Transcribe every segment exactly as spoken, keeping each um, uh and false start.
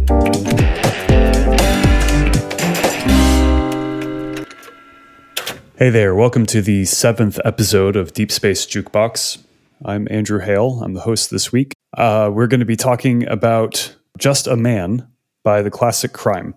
Hey there, welcome to the seventh episode of Deep Space Jukebox. I'm Andrew Hale, I'm the host this week. Uh, we're going to be talking about Just a Man by The Classic Crime.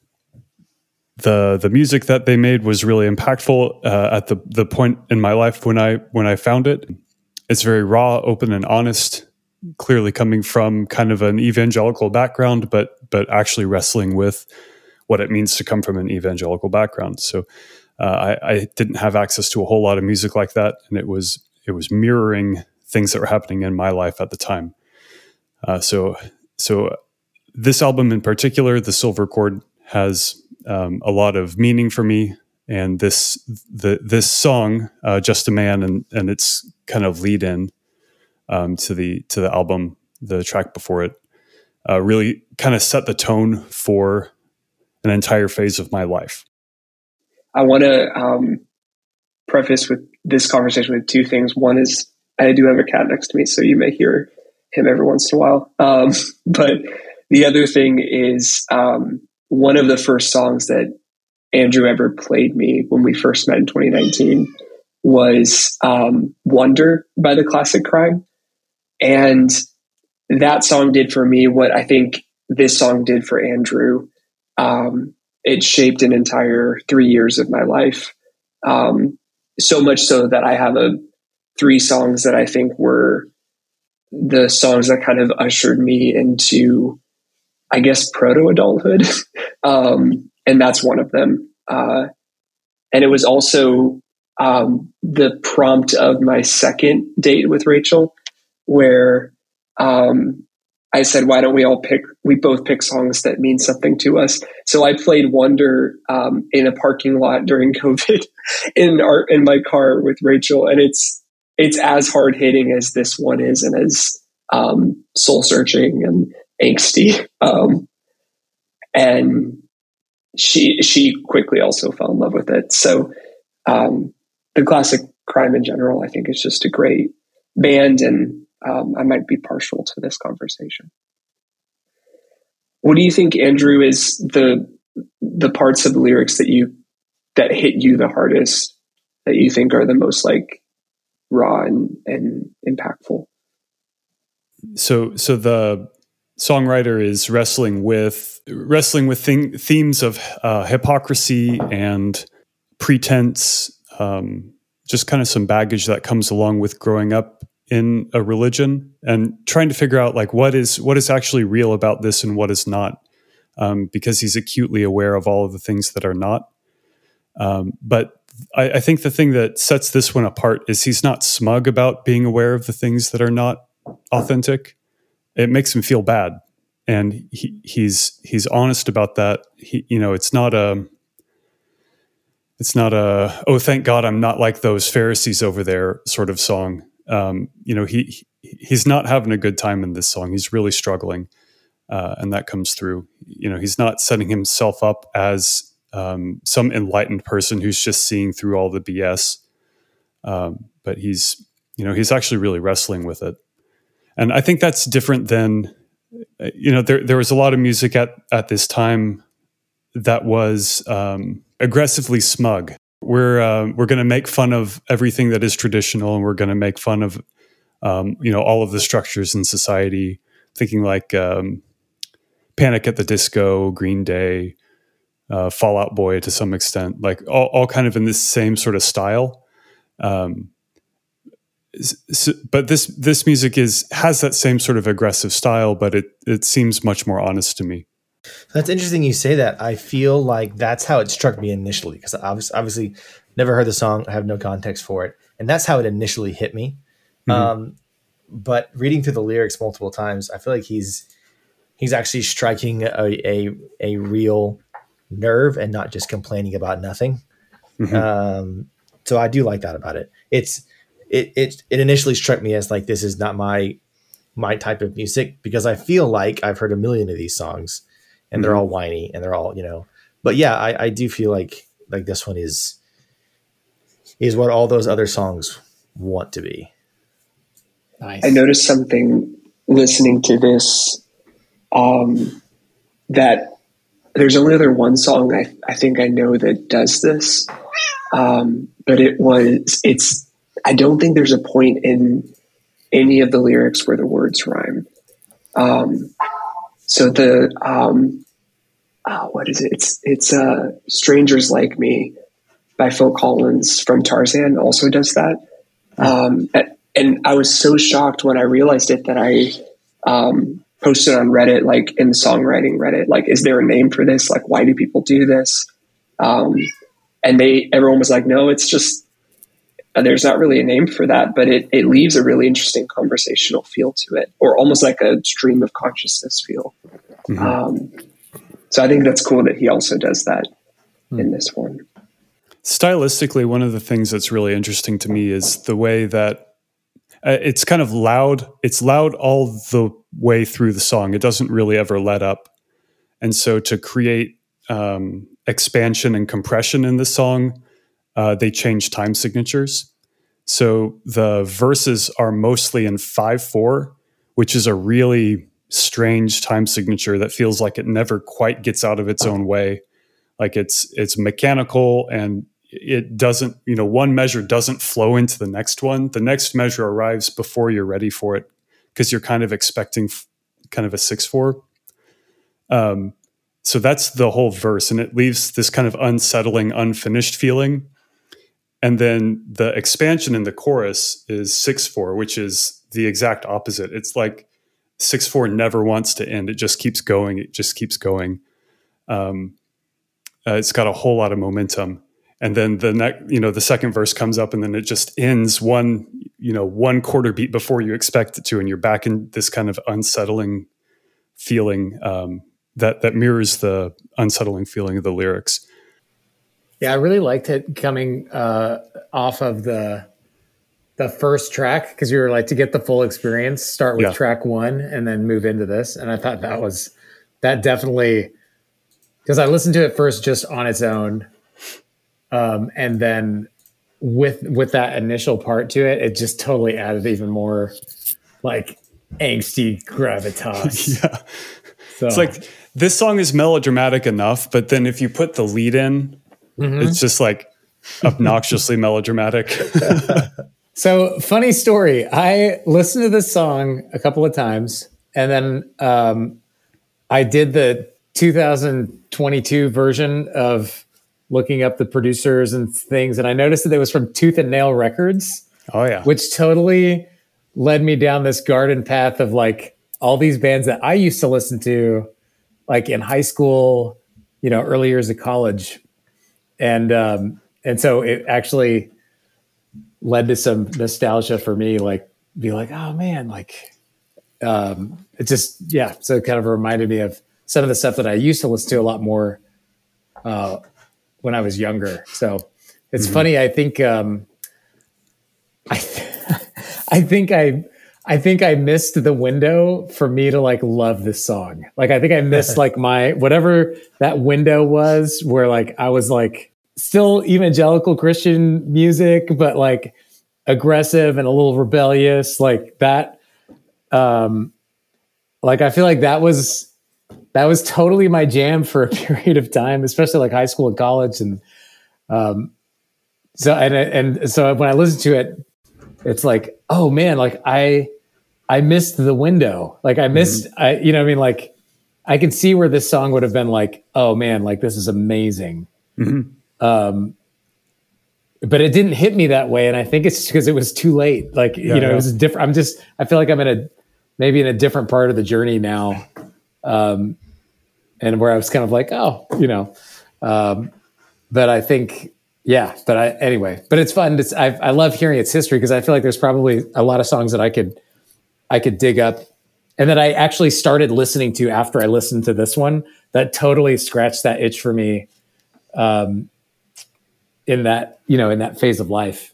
The the music that they made was really impactful uh, at the, the point in my life when I when I found it. It's very raw, open, and honest, clearly coming from kind of an evangelical background, but but actually wrestling with what it means to come from an evangelical background. So Uh, I, I didn't have access to a whole lot of music like that, and it was it was mirroring things that were happening in my life at the time. Uh, so, so this album in particular, The Silver Cord, has um, a lot of meaning for me, and this the this song, uh, "Just a Man," and and its kind of lead in um, to the to the album, the track before it, uh, really kind of set the tone for an entire phase of my life. I want to um, preface with this conversation with two things. One is I do have a cat next to me, so you may hear him every once in a while. Um, but the other thing is um, one of the first songs that Andrew ever played me when we first met in twenty nineteen was um, Wonder by The Classic Crime. And that song did for me what I think this song did for Andrew. Um, It shaped an entire three years of my life. Um, so much so that I have a three songs that I think were the songs that kind of ushered me into, I guess, proto-adulthood. um, and that's one of them. Uh, and it was also um, the prompt of my second date with Rachel, where um, I said, why don't we all pick, we both pick songs that mean something to us. So I played Wonder um, in a parking lot during COVID in our, in my car with Rachel. And it's, it's as hard hitting as this one is and as um, soul searching and angsty. Um, and she, she quickly also fell in love with it. So um, The Classic Crime in general, I think is just a great band, and Um, I might be partial to this conversation. What do you think, Andrew, is the the parts of the lyrics that you that hit you the hardest, that you think are the most like raw and, and impactful? So, so the songwriter is wrestling with wrestling with thing, themes of uh, hypocrisy and pretense, um, just kind of some baggage that comes along with growing up in a religion, and trying to figure out like what is what is actually real about this and what is not, um, because he's acutely aware of all of the things that are not. Um, but I, I think the thing that sets this one apart is he's not smug about being aware of the things that are not authentic. It makes him feel bad, and he, he's he's honest about that. He, you know, it's not a it's not a oh thank God I'm not like those Pharisees over there sort of song. Um, you know, he he's not having a good time in this song. He's really struggling, uh, and that comes through. You know, he's not setting himself up as um, some enlightened person who's just seeing through all the B S. Um, but he's, you know, he's actually really wrestling with it, and I think that's different than, you know, there there was a lot of music at at this time that was um, aggressively smug. We're uh, we're going to make fun of everything that is traditional, and we're going to make fun of um, you know all of the structures in society. Thinking like um, Panic at the Disco, Green Day, uh, Fall Out Boy to some extent, like all, all kind of in this same sort of style. Um, so, but this this music is has that same sort of aggressive style, but it it seems much more honest to me. That's interesting you say that. I feel like that's how it struck me initially, because I obviously, obviously never heard the song. I have no context for it. And that's how it initially hit me. Mm-hmm. Um, but reading through the lyrics multiple times, I feel like he's he's actually striking a, a, a real nerve and not just complaining about nothing. Mm-hmm. Um, so I do like that about it. It's it, it it initially struck me as like, this is not my my type of music, because I feel like I've heard a million of these songs. And they're all whiny, and they're all, you know, but yeah, I, I do feel like like this one is is what all those other songs want to be. Nice. I noticed something listening to this um, that there's only other one song I, I think I know that does this. Um, but it was, it's, I don't think there's a point in any of the lyrics where the words rhyme. Um, so the, um, oh, what is it? It's, it's, uh, Strangers Like Me by Phil Collins from Tarzan also does that. Um, and I was so shocked when I realized it that I, um, posted on Reddit, like in the songwriting Reddit, like, is there a name for this? Like, why do people do this? Um, and they, everyone was like, no, it's just, uh, there's not really a name for that, but it, it leaves a really interesting conversational feel to it, or almost like a stream of consciousness feel. Mm-hmm. Um, so I think that's cool that he also does that mm. in this one. Stylistically, one of the things that's really interesting to me is the way that uh, it's kind of loud. It's loud all the way through the song. It doesn't really ever let up. And so to create um, expansion and compression in the song, uh, they change time signatures. So the verses are mostly in five four, which is a really strange time signature that feels like it never quite gets out of its own way. Like it's it's mechanical, and it doesn't, you know, one measure doesn't flow into the next one. The next measure arrives before you're ready for it, because you're kind of expecting f- kind of a six four. Um, so that's the whole verse, and it leaves this kind of unsettling, unfinished feeling. And then the expansion in the chorus is six four, which is the exact opposite. It's like six four never wants to end. It just keeps going. It just keeps going. Um, uh, it's got a whole lot of momentum. And then the next, you know, the second verse comes up, and then it just ends one, you know, one quarter beat before you expect it to, and you're back in this kind of unsettling feeling um, that that mirrors the unsettling feeling of the lyrics. Yeah, I really liked it coming uh, off of the the first track, because you were like, to get the full experience, start with yeah. track one and then move into this. And I thought that was that definitely, because I listened to it first just on its own. Um, and then with with that initial part to it, it just totally added even more like angsty gravitas. yeah. So. It's like, this song is melodramatic enough, but then if you put the lead in, mm-hmm. it's just like obnoxiously melodramatic. So, funny story. I listened to this song a couple of times, and then um, I did the two thousand twenty-two version of looking up the producers and things, and I noticed that it was from Tooth and Nail Records. Oh yeah. Which totally led me down this garden path of like all these bands that I used to listen to like in high school, you know, early years of college. And um, and so it actually led to some nostalgia for me, like be like, oh man, like um, it just, yeah. So it kind of reminded me of some of the stuff that I used to listen to a lot more uh, when I was younger. So it's mm-hmm. funny. I think, um, I, th- I think I, I think I missed the window for me to like love this song. Like, I think I missed like my, whatever that window was where like, I was like still evangelical Christian music, but like aggressive and a little rebellious, like that. Um, like, I feel like that was, that was totally my jam for a period of time, especially like high school and college. And, um, so, and, and so when I listen to it, it's like, oh man, like I, I missed the window. Like I missed, mm-hmm. I, you know what I mean? Like I can see where this song would have been like, oh man, like this is amazing. Mm-hmm. Um, but it didn't hit me that way. And I think it's because it was too late. Like, yeah, you know, yeah. It was different. I'm just, I feel like I'm in a, maybe in a different part of the journey now. Um, and where I was kind of like, oh, you know, um, but I think, yeah, but I, anyway, but it's fun. It's, I, I love hearing its history because I feel like there's probably a lot of songs that I could, I could dig up and that I actually started listening to after I listened to this one that totally scratched that itch for me. Um, in that, you know, in that phase of life.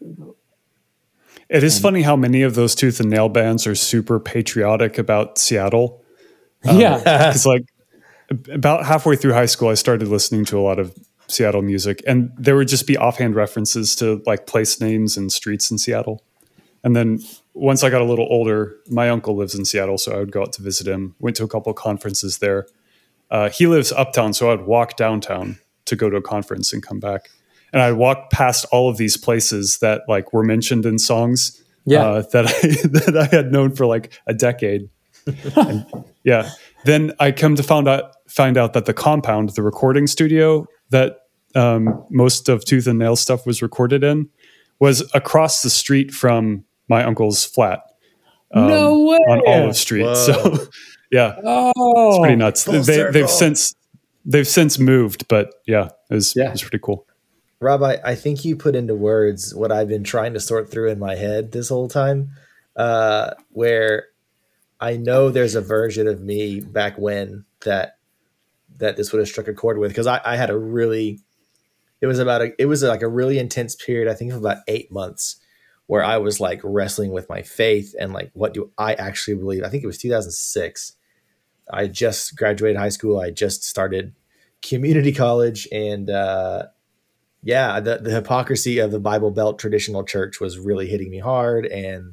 It is um, funny how many of those Tooth and Nail bands are super patriotic about Seattle. Um, yeah. It's like about halfway through high school, I started listening to a lot of Seattle music, and there would just be offhand references to like place names and streets in Seattle. And then once I got a little older, my uncle lives in Seattle, so I would go out to visit him, went to a couple of conferences there. uh, he lives uptown, so I'd walk downtown to go to a conference and come back. And I'd walk past all of these places that like were mentioned in songs Yeah. uh, that I that I had known for like a decade. And, yeah. Then I come to find out find out that the Compound, the recording studio that um, most of Tooth and Nail stuff was recorded in, was across the street from my uncle's flat. Um, No way. On Olive Street. Whoa. So yeah, Oh, it's pretty nuts. full They, circle. they've since they've since moved, but yeah, it was, Yeah. it was pretty cool. Rob, I, I think you put into words what I've been trying to sort through in my head this whole time, uh, where I know there's a version of me back when that that this would have struck a chord with, because I, I had a really, it was about a, it was like a really intense period, I think of about eight months, where I was like wrestling with my faith and like, what do I actually believe? I think it was two thousand six. I just graduated high school. I just started community college, and uh, yeah, the, the hypocrisy of the Bible Belt traditional church was really hitting me hard. And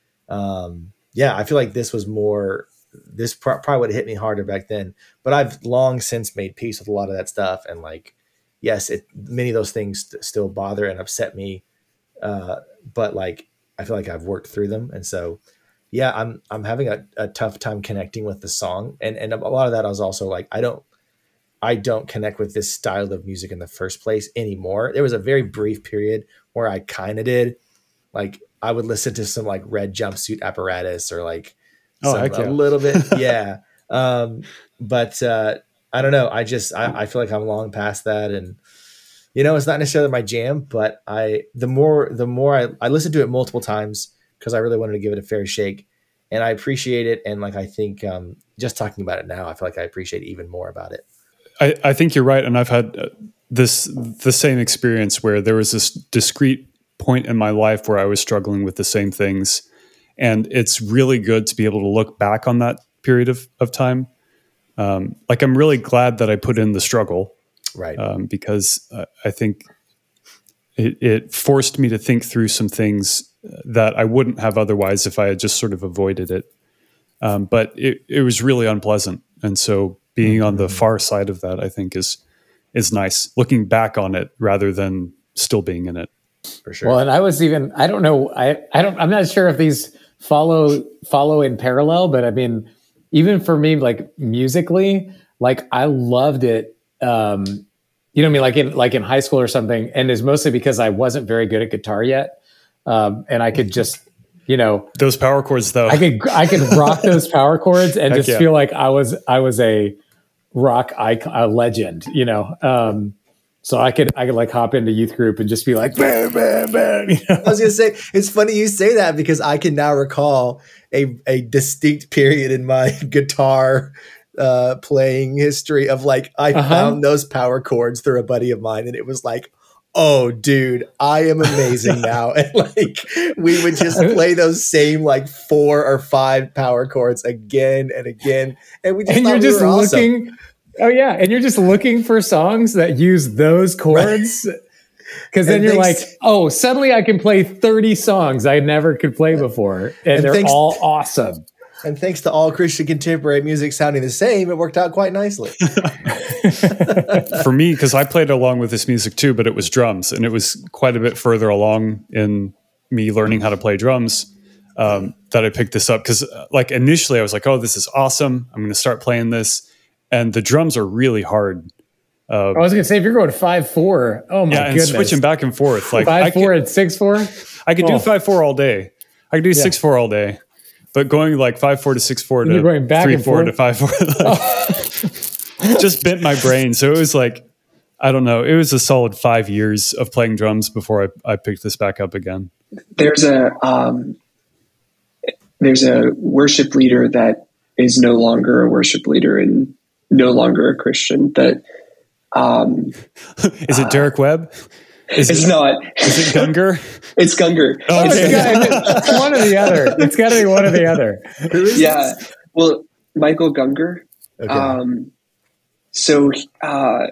um, yeah, I feel like this was more, this pr- probably would have hit me harder back then, but I've long since made peace with a lot of that stuff. And like, yes, it, many of those things st- still bother and upset me. Uh, but like, I feel like I've worked through them. And so, yeah, I'm, I'm having a, a tough time connecting with the song. And, and a lot of that I was also like, I don't, I don't connect with this style of music in the first place anymore. There was a very brief period where I kind of did. Like I would listen to some like Red Jumpsuit Apparatus or like Oh, some, heck yeah. a little bit. Yeah. um, but uh, I don't know. I just, I, I feel like I'm long past that. And, you know, it's not necessarily my jam, but I, the more, the more I, I listened to it multiple times because I really wanted to give it a fair shake, and I appreciate it. And like, I think um, just talking about it now, I feel like I appreciate even more about it. I, I think you're right. And I've had uh, this, the same experience where there was this discrete point in my life where I was struggling with the same things. And it's really good to be able to look back on that period of, of time. Um, like I'm really glad that I put in the struggle, Right. um, because uh, I think it, it forced me to think through some things that I wouldn't have otherwise if I had just sort of avoided it. Um, but it, it was really unpleasant. And so being on the far side of that, I think is, is nice looking back on it rather than still being in it. For sure. Well, and I was even, I don't know, I, I don't, I'm not sure if these follow, follow in parallel, but I mean, even for me, like musically, like I loved it. Um, you know what I mean? Like in, like in high school or something. And it's mostly because I wasn't very good at guitar yet. Um, and I could just, you know, Those power chords though. I could, I could rock those power chords and Heck just yeah. feel like I was, I was a rock icon, a legend, you know? Um, So I could I could like hop into youth group and just be like, bah, bah, bah, you know? I was gonna say, it's funny you say that because I can now recall a, a distinct period in my guitar uh, playing history of like I Uh-huh. found those power chords through a buddy of mine, and it was like, oh, dude, I am amazing now. And like we would just play those same like four or five power chords again and again, and we just And thought you're we just were awesome. looking. Oh yeah, and you're just looking for songs that use those chords. Because then And you're thanks- like, oh, suddenly I can play thirty songs I never could play before, and, And they're thanks- all awesome. And thanks to all Christian contemporary music sounding the same, it worked out quite nicely. For me, because I played along with this music too, but it was drums, and it was quite a bit further along in me learning how to play drums um, that I picked this up. Because uh, like initially I was like, oh, this is awesome. I'm going to start playing this. And the drums are really hard. Uh, I was gonna say if you're going five four, oh my yeah, and goodness, switching back and forth. Like five I four could, and six four. I could Oh. do five four all day. I could do six four all day. But going like five four to six four You're to going back three and four forth? to five four, like, just bent my brain. So it was like I don't know. It was a solid five years of playing drums before I, I picked this back up again. There's a um, there's a worship leader that is no longer a worship leader and no longer a Christian. That um, Is it Derek Webb? Is it's it, not. is it Gunger? It's Gunger. Oh, It's okay. got- it's one or the other. It's got to be one or the other. Who is Yeah. this? Well, Michael Gunger. Okay. Um, so uh,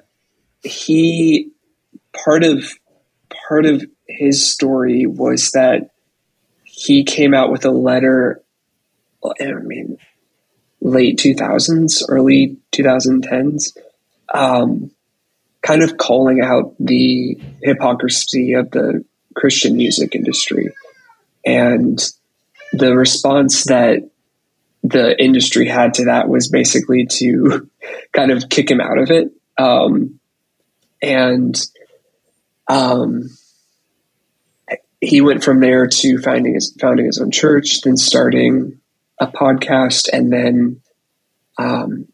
he part of part of his story was that he came out with a letter. I mean, late two thousands, early twenty tens, um, kind of calling out the hypocrisy of the Christian music industry. And the response that the industry had to that was basically to kind of kick him out of it. Um, and um, he went from there to finding his, founding his own church, then starting a podcast, and then um,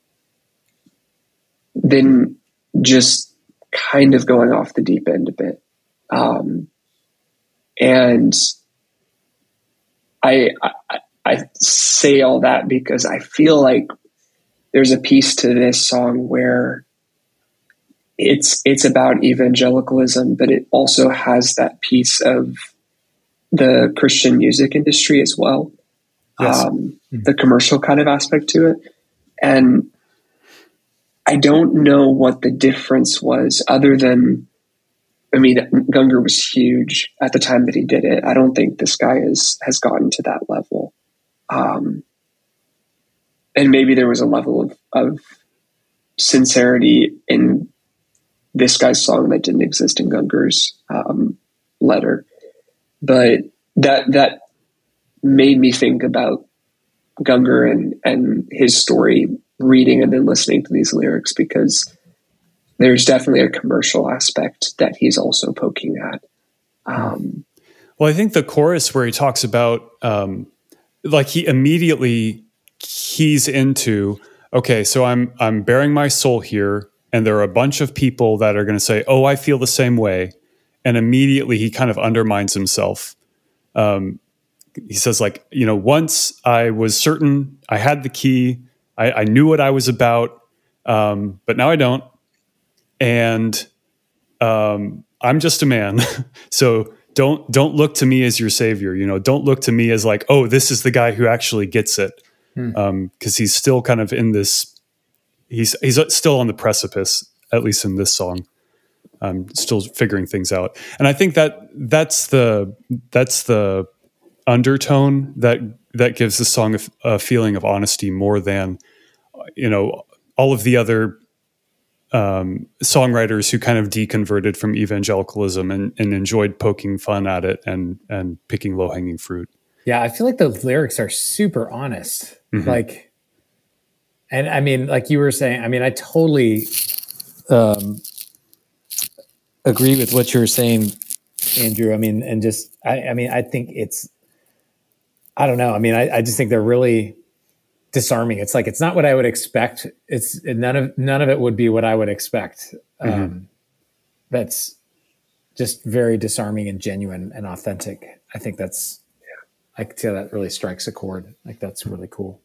then just kind of going off the deep end a bit. Um, and I, I I say all that because I feel like there's a piece to this song where it's it's about evangelicalism, but it also has that piece of the Christian music industry as well, Yes. um, the commercial kind of aspect to it. And I don't know what the difference was other than, I mean, Gungor was huge at the time that he did it. I don't think this guy is, has gotten to that level. Um, and maybe there was a level of, of sincerity in this guy's song that didn't exist in Gungor's um, letter. But that that made me think about Gungor and, and his story, reading and then listening to these lyrics, because there's definitely a commercial aspect that he's also poking at. Um, well, I think the chorus where he talks about, um, like he immediately keys into, okay, so I'm I'm bearing my soul here, and there are a bunch of people that are going to say, oh, I feel the same way. And immediately he kind of undermines himself. Um, he says, like, you know, once I was certain I had the key, I, I knew what I was about, um, but now I don't. And um, I'm just a man. So don't don't look to me as your savior. You know, don't look to me as like, oh, this is the guy who actually gets it. Hmm. Um, because he's still kind of in this, he's he's still on the precipice, at least in this song. Um, still figuring things out. And I think that that's the that's the undertone that that gives the song a, a feeling of honesty more than, you know, all of the other um, songwriters who kind of deconverted from evangelicalism and, and enjoyed poking fun at it and and picking low hanging fruit. Yeah, I feel like the lyrics are super honest. Mm-hmm. Like, and I mean, like you were saying, I mean, I totally um, agree with what you were saying, Andrew. I mean, and just, I, I mean, I think it's, I don't know. I mean, I, I just think they're really disarming. It's like, it's not what I would expect. It's none of, none of it would be what I would expect. Mm-hmm. Um, that's just very disarming and genuine and authentic. I think that's, I can tell that really strikes a chord. Like, that's really cool.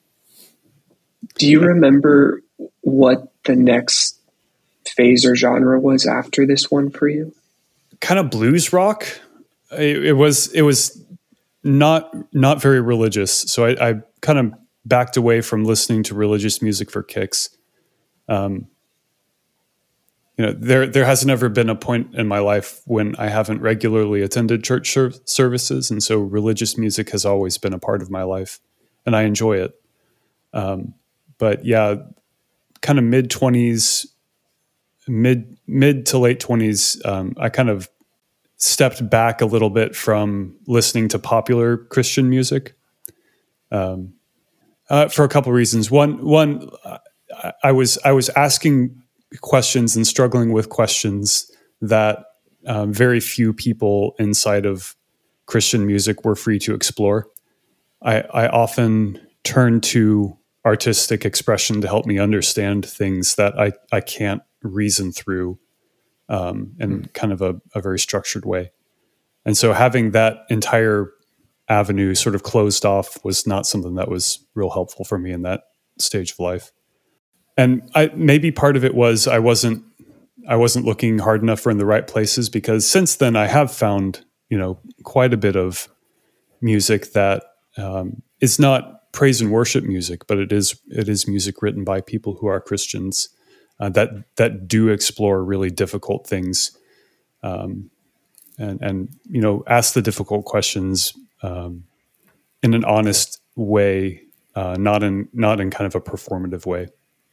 do you remember what the next phase or genre was after this one for you? Kind of blues rock. It, it was it was not not very religious, so I, I kind of backed away from listening to religious music for kicks. Um, you know, there there hasn't ever been a point in my life when I haven't regularly attended church ser- services, and so religious music has always been a part of my life, and I enjoy it. Um, but yeah, kind of mid twenties, mid mid to late twenties, um, I kind of stepped back a little bit from listening to popular Christian music, um, uh, for a couple of reasons. One, one, I, I was I was asking questions and struggling with questions that um, very few people inside of Christian music were free to explore. I, I often turn to artistic expression to help me understand things that I, I can't reason through um, in mm. kind of a, a very structured way. And so having that entire avenue sort of closed off was not something that was real helpful for me in that stage of life. And I, maybe part of it was I wasn't I wasn't looking hard enough or in the right places, because since then I have found, you know, quite a bit of music that um, is not praise and worship music, but it is it is music written by people who are Christians uh, that that do explore really difficult things, um, and and you know, ask the difficult questions um, in an honest way, uh, not in not in kind of a performative way.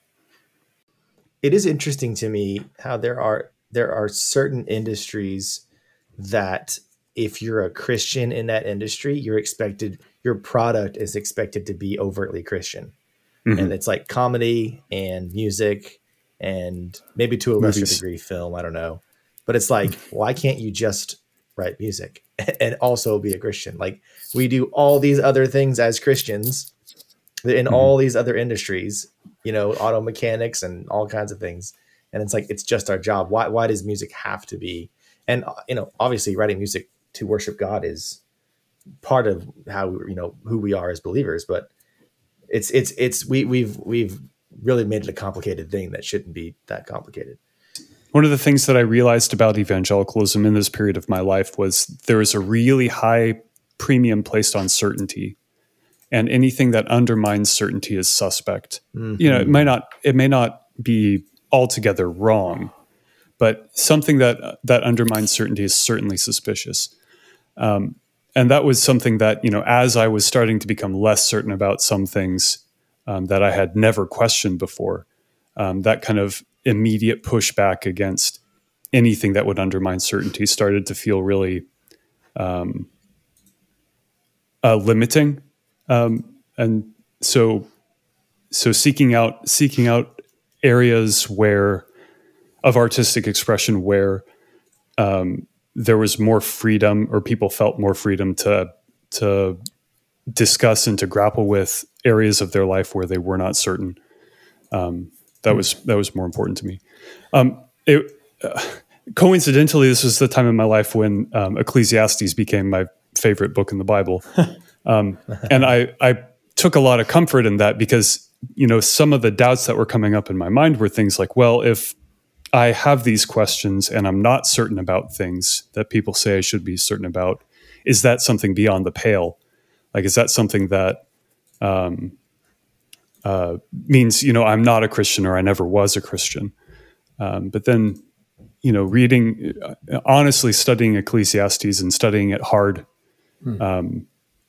It is interesting to me how there are there are certain industries that if you're a Christian in that industry, you're expected, your product is expected to be overtly Christian. Mm-hmm. And it's like comedy and music and maybe to a lesser Movies. degree film, I don't know. But it's like, why can't you just write music and also be a Christian? Like, we do all these other things as Christians in mm-hmm. all these other industries, you know, auto mechanics and all kinds of things. And it's like, it's just our job. Why, why does music have to be? And, you know, obviously writing music to worship God is part of how, you know, who we are as believers, but it's, it's, it's, we, we've, we've really made it a complicated thing that shouldn't be that complicated. One of the things that I realized about evangelicalism in this period of my life was there was a really high premium placed on certainty, and anything that undermines certainty is suspect. Mm-hmm. You know, it might not, it may not be altogether wrong, but something that that undermines certainty is certainly suspicious. Um, and that was something that, you know, as I was starting to become less certain about some things um, that I had never questioned before, um, that kind of immediate pushback against anything that would undermine certainty started to feel really um, uh, limiting. Um, and so, so seeking out, seeking out areas where of artistic expression where um, there was more freedom, or people felt more freedom to, to discuss and to grapple with areas of their life where they were not certain. Um, that was, that was more important to me. Um, it, uh, coincidentally, this was the time in my life when um, Ecclesiastes became my favorite book in the Bible. Um, and I, I took a lot of comfort in that because, you know, some of the doubts that were coming up in my mind were things like, well, if I have these questions and I'm not certain about things that people say I should be certain about, is that something beyond the pale? Like, is that something that um, uh, means, you know, I'm not a Christian or I never was a Christian? Um, but then, you know, reading, uh, honestly studying Ecclesiastes and studying it hard, hmm. um,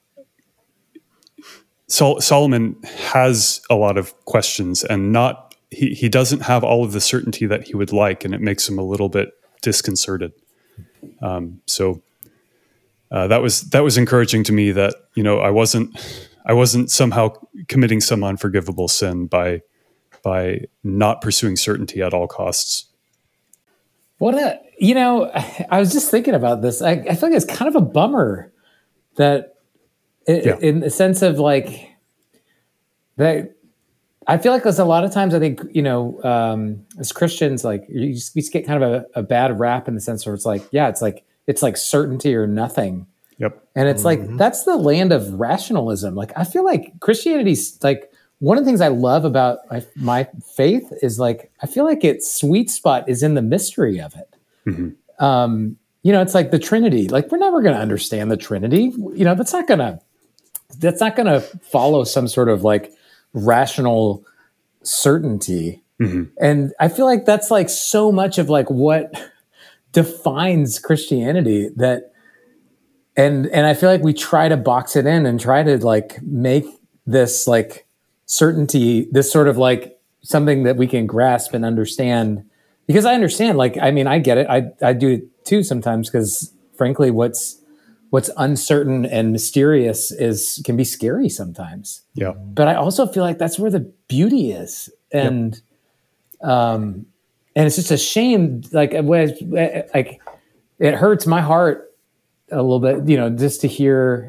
Sol- Solomon has a lot of questions, and not he, he doesn't have all of the certainty that he would like, and it makes him a little bit disconcerted. Um, so uh, that was that was encouraging to me, that, you know, I wasn't I wasn't somehow committing some unforgivable sin by by not pursuing certainty at all costs. What a you know, I was just thinking about this. I, I feel like it's kind of a bummer that. Yeah. In the sense of like that, I feel like there's a lot of times I think, you know, um, as Christians, like you just, we just get kind of a, a bad rap in the sense where it's like, yeah, it's like, it's like certainty or nothing. Yep. And it's mm-hmm. like, that's the land of rationalism. Like, I feel like Christianity's like, one of the things I love about my, my faith is like, I feel like its sweet spot is in the mystery of it. Mm-hmm. Um, you know, it's like the Trinity, like we're never going to understand the Trinity. You know, that's not going to, that's not going to follow some sort of like rational certainty. Mm-hmm. And I feel like that's like so much of like what defines Christianity, that, and, and I feel like we try to box it in and try to like make this like certainty, this sort of like something that we can grasp and understand, because I understand, like, I mean, I get it. I, I do it too sometimes, because frankly, what's, what's uncertain and mysterious is can be scary sometimes. Yeah. But I also feel like that's where the beauty is. And, yep. um, and it's just a shame. Like, like it hurts my heart a little bit, you know, just to hear,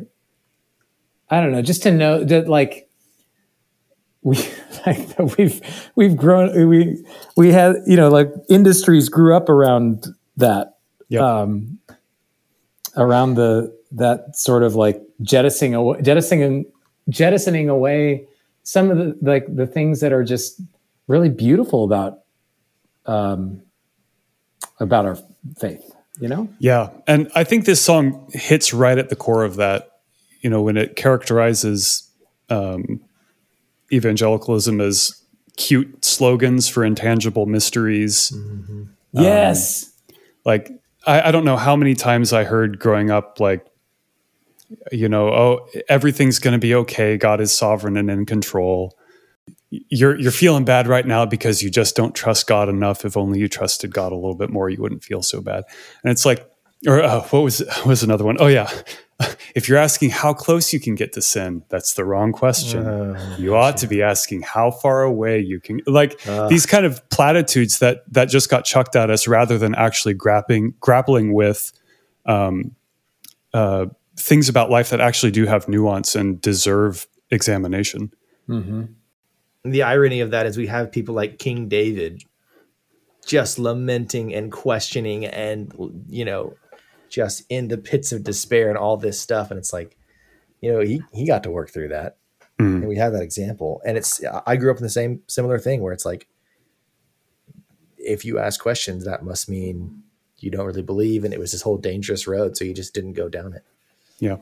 I don't know, just to know that like we, like we've, we've grown, we, we had, you know, like industries grew up around that. Yep. Um, around the that sort of like jettisoning away, jettisoning jettisoning away some of the like the things that are just really beautiful about um about our faith, you know? Yeah. And I think this song hits right at the core of that, you know, when it characterizes um evangelicalism as cute slogans for intangible mysteries. Mm-hmm. Yes. Um, like I, I don't know how many times I heard growing up, like, you know, oh, everything's going to be okay. God is sovereign and in control. You're you're feeling bad right now because you just don't trust God enough. If only you trusted God a little bit more, you wouldn't feel so bad. And it's like, or uh, what was what was another one? Oh yeah, if you're asking how close you can get to sin, that's the wrong question. Uh, you ought yeah. to be asking how far away you can. Like uh, these kind of platitudes that that just got chucked at us, rather than actually grappling grappling with um, uh, things about life that actually do have nuance and deserve examination. Mm-hmm. The irony of that is we have people like King David just lamenting and questioning and, you know, just in the pits of despair and all this stuff. And it's like, you know, he, he got to work through that. Mm. And we have that example. And it's, I grew up in the same similar thing where it's like, if you ask questions, that must mean you don't really believe. And it was this whole dangerous road. So you just didn't go down it. Yeah.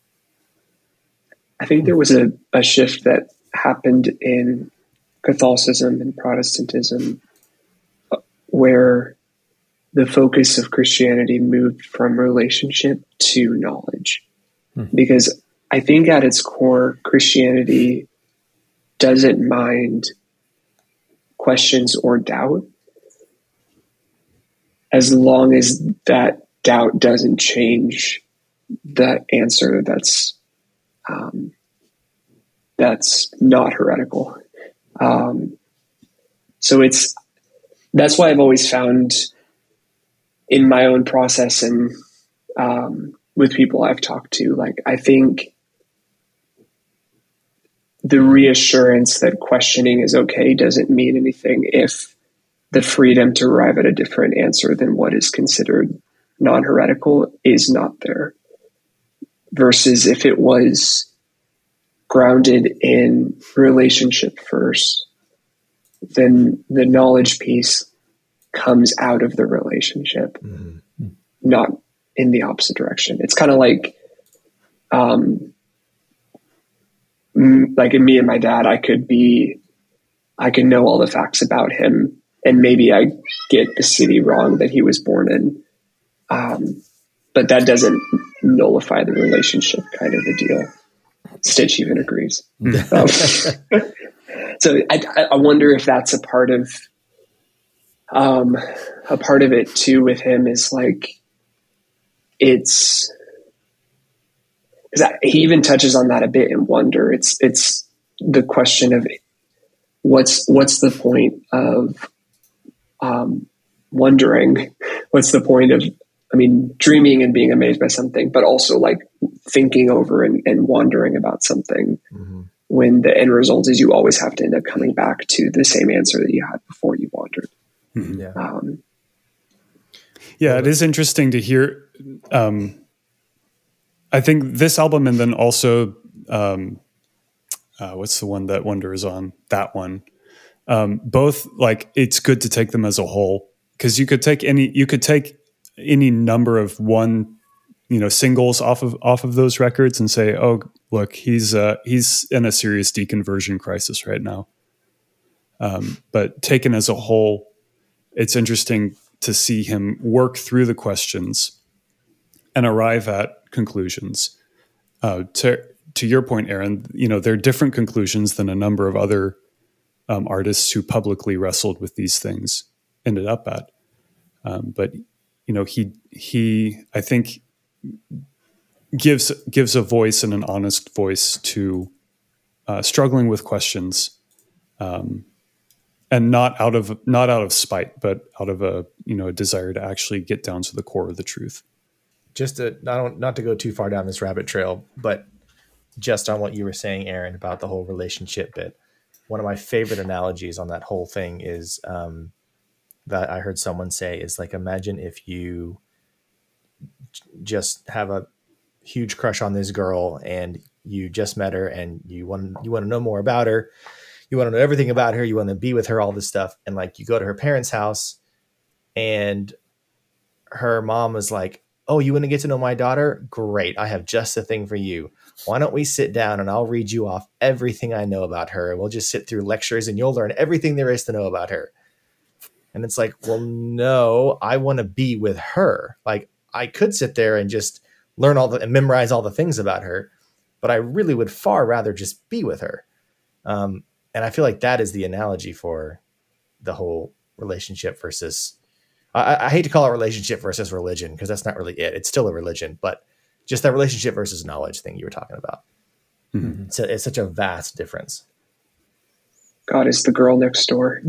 I think there was a, a shift that happened in Catholicism and Protestantism where the focus of Christianity moved from relationship to knowledge. Hmm. Because I think at its core, Christianity doesn't mind questions or doubt as long as that doubt doesn't change the answer that's um, that's not heretical. Um, so it's, that's why I've always found in my own process and um, with people I've talked to, like, I think the reassurance that questioning is okay doesn't mean anything if the freedom to arrive at a different answer than what is considered non-heretical is not there. Versus if it was grounded in relationship first, then the knowledge piece comes out of the relationship, mm-hmm. not in the opposite direction. It's kind of like, um, like in me and my dad, I could be, I could know all the facts about him, and maybe I get the city wrong that he was born in. Um, but that doesn't nullify the relationship kind of a deal. Stitch even agrees. um, so I, I wonder if that's a part of, um, a part of it too with him is like, it's, because he even touches on that a bit in Wonder. It's, it's the question of what's, what's the point of, um, wondering? What's the point of, I mean, dreaming and being amazed by something, but also like thinking over and, and wondering about something, mm-hmm. when the end result is you always have to end up coming back to the same answer that you had before you wandered. Mm-hmm. Yeah. Um, yeah, it is interesting to hear. Um, I think this album, and then also, um, uh, what's the one that Wonder is on? That one. Um, both, like, it's good to take them as a whole, because you could take any, you could take any number of one, you know, singles off of off of those records and say, oh, look, he's uh, he's in a serious deconversion crisis right now. Um, but taken as a whole, it's interesting to see him work through the questions and arrive at conclusions. Uh, to to your point, Aaron, you know, they're different conclusions than a number of other um, artists who publicly wrestled with these things ended up at. Um, but you know, he he I think gives gives a voice and an honest voice to uh, struggling with questions, um, and not out of not out of spite, but out of a you know a desire to actually get down to the core of the truth. Just to not not to go too far down this rabbit trail, but just on what you were saying, Aaron, about the whole relationship bit. One of my favorite analogies on that whole thing is um, that I heard someone say is like, imagine if you just have a huge crush on this girl and you just met her and you want you want to know more about her. You want to know everything about her. You want to be with her, all this stuff. And like, you go to her parents' house and her mom was like, oh, you want to get to know my daughter? Great. I have just the thing for you. Why don't we sit down and I'll read you off everything I know about her. And we'll just sit through lectures and you'll learn everything there is to know about her. And it's like, well, no, I want to be with her. Like, I could sit there and just learn all the and memorize all the things about her, but I really would far rather just be with her. Um, and I feel like that is the analogy for the whole relationship versus, I, I hate to call it relationship versus religion, because that's not really it. It's still a religion, but just that relationship versus knowledge thing you were talking about. Mm-hmm. It's, a, it's such a vast difference. God is the girl next door.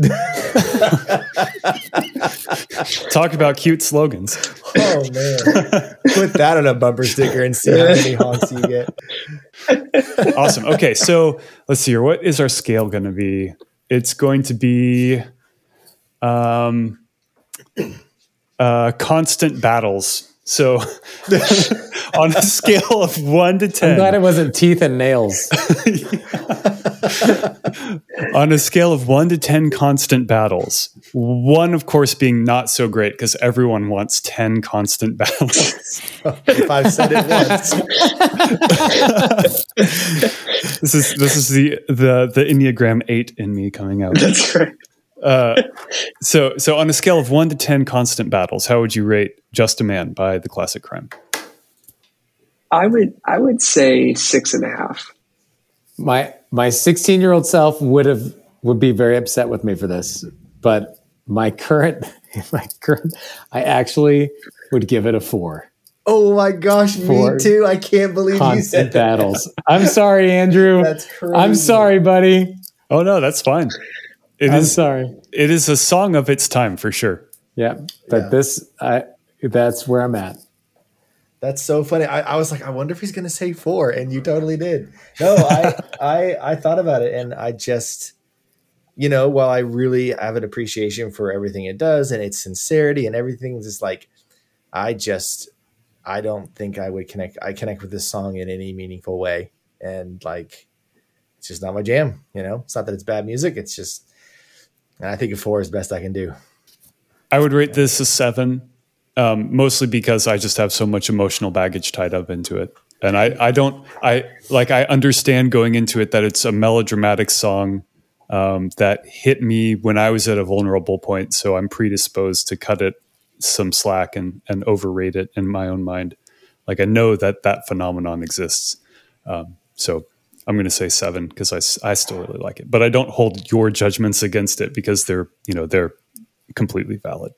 Talk about cute slogans. Oh man. Put that on a bumper sticker and see how many honks you get. Awesome. Okay, so let's see here. What is our scale going to be? It's going to be um, uh, constant battles. So on a scale of one to ten. I'm glad it wasn't teeth and nails. On a scale of one to ten constant battles, one, of course, being not so great because everyone wants ten constant battles. If I've said it once. this is this is the the the Enneagram eight in me coming out. That's right. Uh, so so on a scale of one to ten constant battles, how would you rate "Just a Man" by The Classic Crime? I would I would say six and a half. My my sixteen year old self would have would be very upset with me for this, but my current my current I actually would give it a four. Oh my gosh, Four me too! I can't believe you said that. battles. I'm sorry, Andrew. That's crazy. I'm sorry, buddy. Oh no, that's fine. It I'm is, sorry. It is a song of its time for sure. Yeah, but Yeah. this I that's where I'm at. That's so funny. I, I was like, I wonder if he's going to say four, and you totally did. No, I, I, I thought about it, and I just, you know, while I really have an appreciation for everything it does and its sincerity and everything, just like, I just, I don't think I would connect. I connect with this song in any meaningful way, and like, it's just not my jam. You know, it's not that it's bad music. It's just, and I think a four is the best I can do. I would rate this a seven. Um, mostly because I just have so much emotional baggage tied up into it. And I, I don't, I like, I understand going into it that it's a melodramatic song um, that hit me when I was at a vulnerable point. So I'm predisposed to cut it some slack and, and overrate it in my own mind. Like I know that that phenomenon exists. Um, so I'm going to say seven because I, I still really like it, but I don't hold your judgments against it because they're, you know, they're completely valid.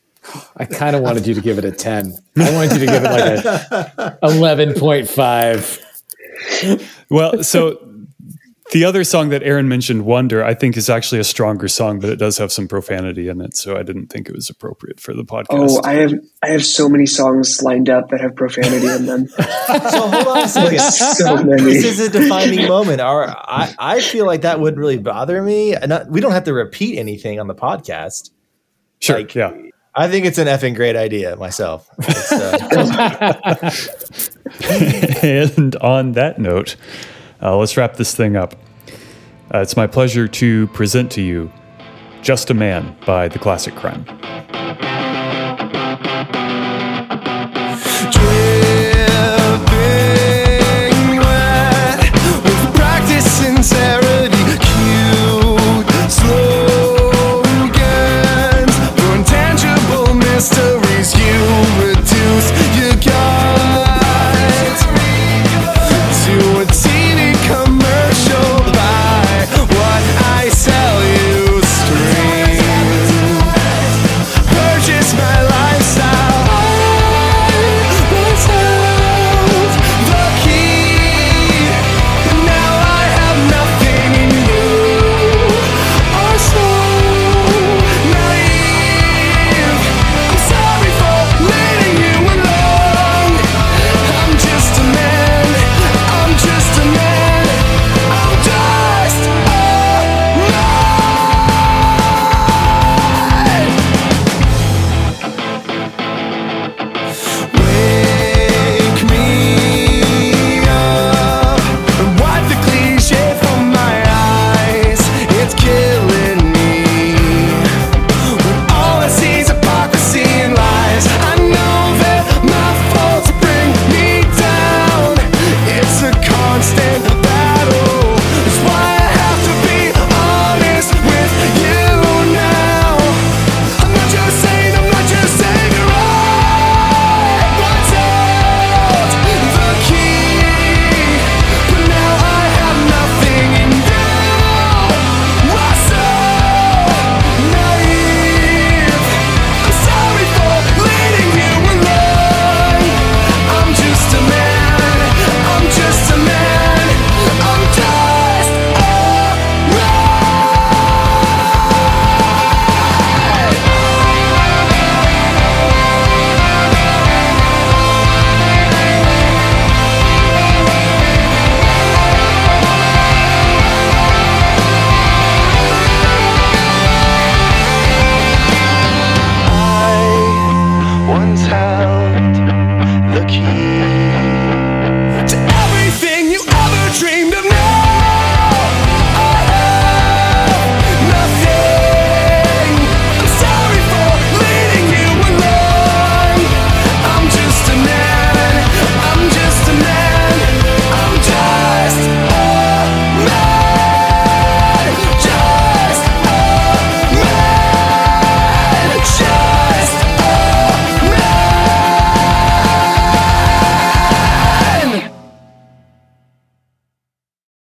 I kind of wanted you to give it a ten. I wanted you to give it like a eleven point five. Well, so the other song that Aaron mentioned, Wonder, I think is actually a stronger song, but it does have some profanity in it. So I didn't think it was appropriate for the podcast. Oh, I have I have so many songs lined up that have profanity in them. So hold on a second. So many. This is a defining moment. Our, I, I feel like that wouldn't really bother me. Not, we don't have to repeat anything on the podcast. Sure, Like, yeah. I think it's an effing great idea myself. It's, uh, And on that note, uh, let's wrap this thing up. Uh, it's my pleasure to present to you Just a Man by The Classic Crime.